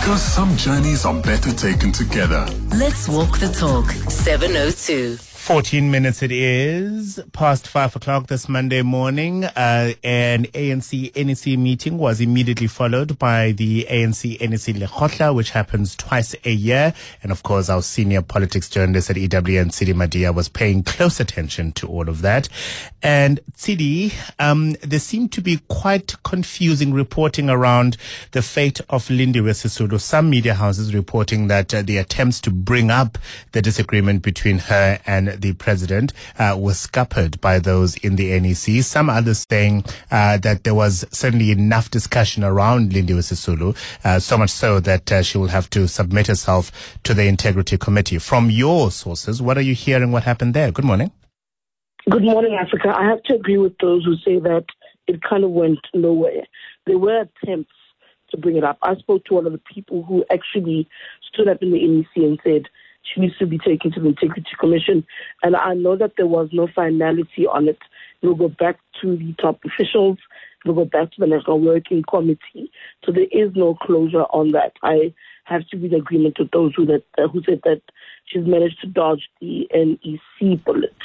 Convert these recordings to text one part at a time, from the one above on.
Because some journeys are better taken together. Let's walk the talk. 7:02. 14 minutes it is past 5 o'clock this Monday morning. An ANC-NEC meeting was immediately followed by the ANC-NEC Lekgotla, which happens twice a year. And of course, our senior politics journalist at EWN, Tsidi Madia, was paying close attention to all of that. And Tsidi, there seemed to be quite confusing reporting around the fate of Lindiwe Sisulu. Some media houses reporting that the attempts to bring up the disagreement between her and the president was scuppered by those in the NEC. Some others saying that there was certainly enough discussion around Lindiwe Sisulu, so much so that she will have to submit herself to the Integrity Committee. From your sources, what are you hearing? What happened there? Good morning. Good morning, Africa. I have to agree with those who say that it kind of went nowhere. There were attempts to bring it up. I spoke to one of the people who actually stood up in the NEC and said she needs to be taken to the Integrity Commission. And I know that there was no finality on it. It will go back to the top officials. It will go back to the National Working Committee. So there is no closure on that. I have to be in agreement with those who said that she's managed to dodge the NEC bullet.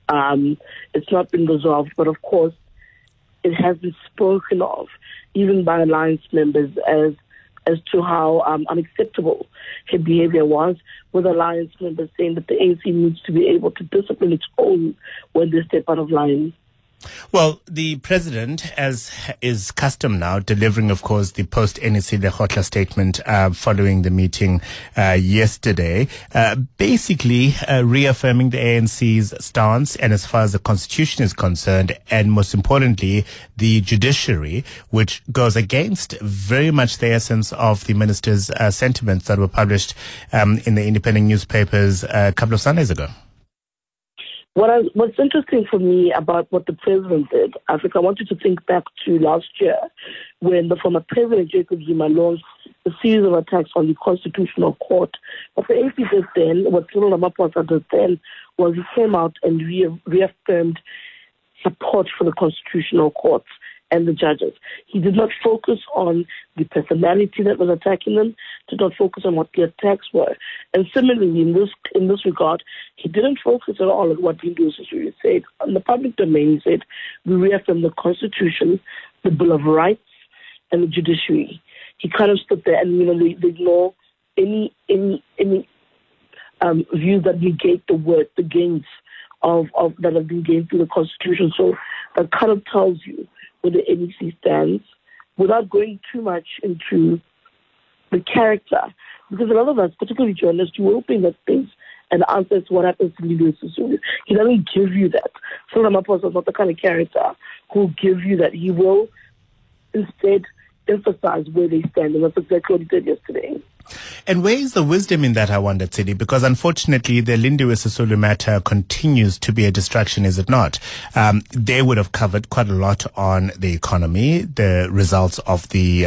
It's not been resolved, but of course, it has been spoken of, even by alliance members, as to how unacceptable her behavior was, with alliance members saying that the ANC needs to be able to discipline its own when they step out of line. Well, the president, as is custom now, delivering, of course, the post-NEC Lekgotla statement following the meeting yesterday, basically reaffirming the ANC's stance, and as far as the constitution is concerned, and most importantly, the judiciary, which goes against very much the essence of the minister's sentiments that were published in the independent newspapers a couple of Sundays ago. What's interesting for me about what the president did, Africa, I want you to think back to last year when the former president, Jacob Zuma, launched a series of attacks on the Constitutional Court. What the ANC did then, what Cyril Ramaphosa did then, was he came out and reaffirmed support for the Constitutional Courts and the judges. He did not focus on the personality that was attacking them, did not focus on what the attacks were. And similarly, in this regard, he didn't focus at all on what Lindiwe Sisulu said. On the public domain, he said, we reaffirm the Constitution, the Bill of Rights, and the judiciary. He kind of stood there and, they ignore any views that negate the gains of that have been gained through the Constitution. So that kind of tells you where the NEC stands, without going too much into the character. Because a lot of us, particularly journalists, you hoping that things and answers to what happens to Lindiwe Sisulu. He doesn't give you that. Cyril Ramaphosa is not the kind of character who will give you that. He will instead emphasize where they stand, and that's exactly what he did yesterday. And where is the wisdom in that, I wonder, Tsidi? Because unfortunately, the Lindiwe Sisulu matter continues to be a distraction, is it not? They would have covered quite a lot on the economy, the results of the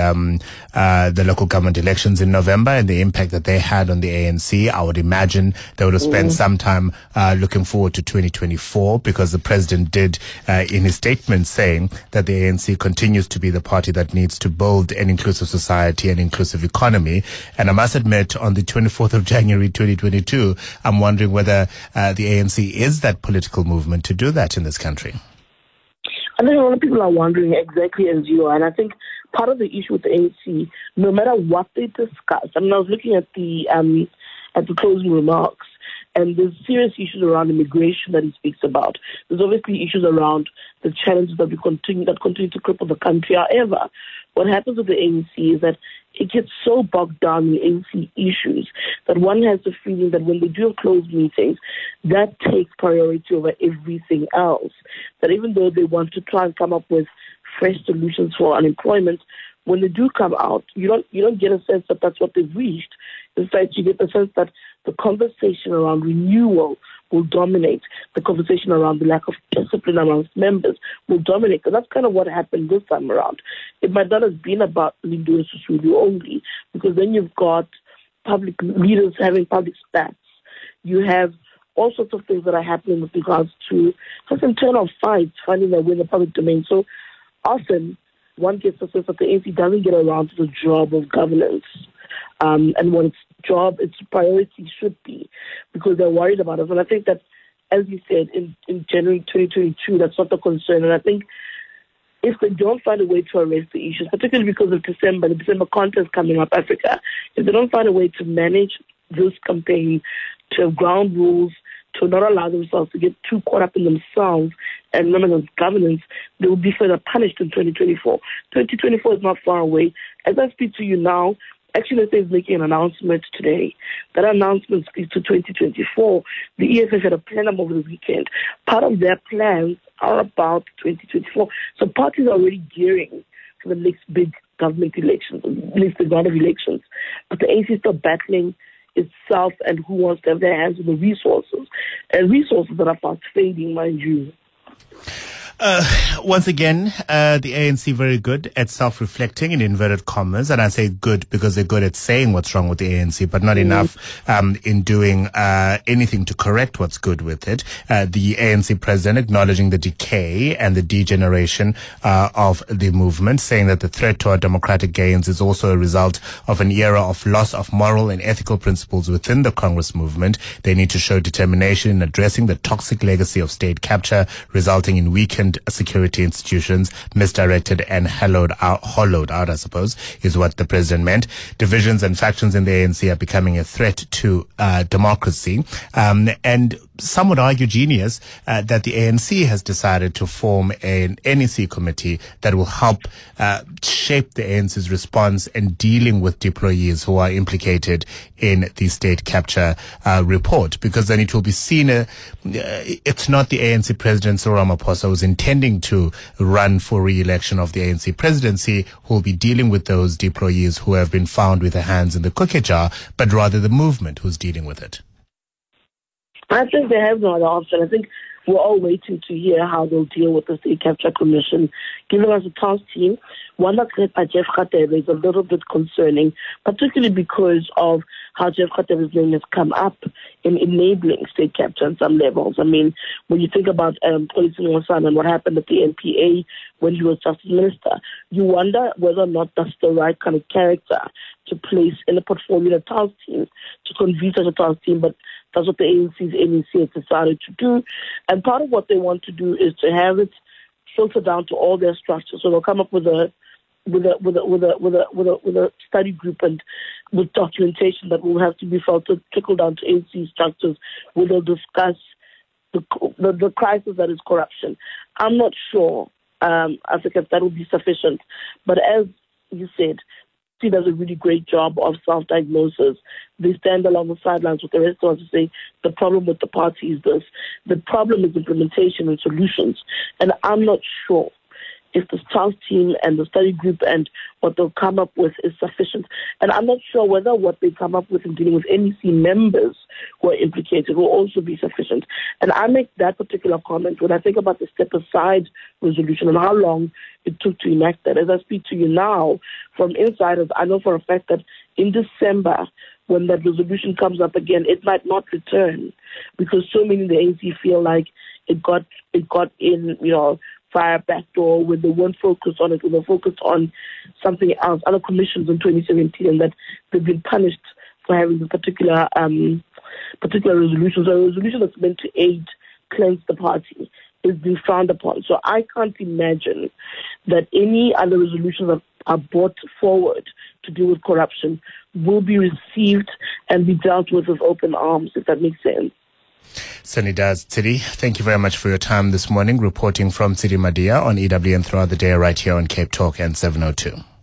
local government elections in November and the impact that they had on the ANC. I would imagine they would have spent some time looking forward to 2024, because the president did, in his statement, saying that the ANC continues to be the party that needs to build an inclusive society and inclusive economy. And I must admit, on the 24th of January 2022, I'm wondering whether the ANC is that political movement to do that in this country. I think a lot of people are wondering exactly as you are. And I think part of the issue with the ANC, no matter what they discuss, I was looking at the closing remarks, and there's serious issues around immigration that he speaks about. There's obviously issues around the challenges that continue to cripple the country. However, what happens with the ANC is that it gets so bogged down in ANC issues that one has the feeling that when they do closed meetings, that takes priority over everything else. That even though they want to try and come up with fresh solutions for unemployment, when they do come out, you don't get a sense that that's what they've reached. In fact, you get the sense that the conversation around renewal will dominate. The conversation around the lack of discipline amongst members will dominate. And that's kind of what happened this time around. It might not have been about Lindiwe Sisulu only, because then you've got public leaders having public spats. You have all sorts of things that are happening with regards to just internal fights, finding their way in the public domain. So often, one gets the sense that the ANC doesn't get around to the job of governance. and what its job, its priority should be, because they're worried about us. And I think that, as you said, in January 2022, that's not the concern. And I think if they don't find a way to arrest the issues, particularly because of the December contest coming up, Africa, if they don't find a way to manage this campaign, to have ground rules, to not allow themselves to get too caught up in themselves and remember governance, they will be further punished in 2024. 2024 is not far away. As I speak to you now, Action SA is making an announcement today. That announcement speaks to 2024. The EFF had a plan over the weekend. Part of their plans are about 2024. So parties are already gearing for the next big government elections, next big round of elections. But the ANC is still battling itself and who wants to have their hands on the resources, and resources that are fast fading, mind you. Once again, the ANC very good at self-reflecting in inverted commas, and I say good because they're good at saying what's wrong with the ANC, but not enough in doing anything to correct what's good with it. The ANC president acknowledging the decay and the degeneration of the movement, saying that the threat to our democratic gains is also a result of an era of loss of moral and ethical principles within the Congress movement. They need to show determination in addressing the toxic legacy of state capture, resulting in weakened security institutions, misdirected and hollowed out, I suppose, is what the president meant. Divisions and factions in the ANC are becoming a threat to democracy. And some would argue, Genius, that the ANC has decided to form an NEC committee that will help shape the ANC's response in dealing with deployees who are implicated in the state capture report, because then it will be seen it's not the ANC president Cyril Ramaphosa who's intending to run for re-election of the ANC presidency who will be dealing with those deployees who have been found with their hands in the cookie jar, but rather the movement who's dealing with it. I think they have no other option. I think we're all waiting to hear how they'll deal with the State Capture Commission. Given us a task team, one that's led by Jeff Radebe is a little bit concerning, particularly because of how Jeff Radebe's name has come up in enabling state capture on some levels. I mean, when you think about Police Nwosana and what happened at the NPA when he was Justice Minister, you wonder whether or not that's the right kind of character to place in a portfolio task team, to convene such a task team, but that's what the ANC's NEC has decided to do. And part of what they want to do is to have it filter down to all their structures. So they'll come up with a study group and with documentation that will have to be filtered, trickle down to ANC structures, where they'll discuss the crisis that is corruption. I'm not sure, Africa, if that will be sufficient. But as you said, he does a really great job of self-diagnosis. They stand along the sidelines with the rest of us to say, the problem with the party is this. The problem is implementation and solutions. And I'm not sure if the task team and the study group and what they'll come up with is sufficient. And I'm not sure whether what they come up with in dealing with NEC members who are implicated will also be sufficient. And I make that particular comment when I think about the step aside resolution and how long it took to enact that. As I speak to you now, from insiders, I know for a fact that in December, when that resolution comes up again, it might not return because so many in the ANC feel like it got in, via backdoor, when they weren't focused on it, when they focused on something else, other commissions in 2017, and that they've been punished for having this particular resolution. So a resolution that's meant to aid, cleanse the party is being frowned upon. So I can't imagine that any other resolutions that are brought forward to deal with corruption will be received and be dealt with open arms, if that makes sense. Certainly does. Tsidi, thank you very much for your time this morning, reporting from Tsidi Madia on EWN throughout the day right here on Cape Talk and 702.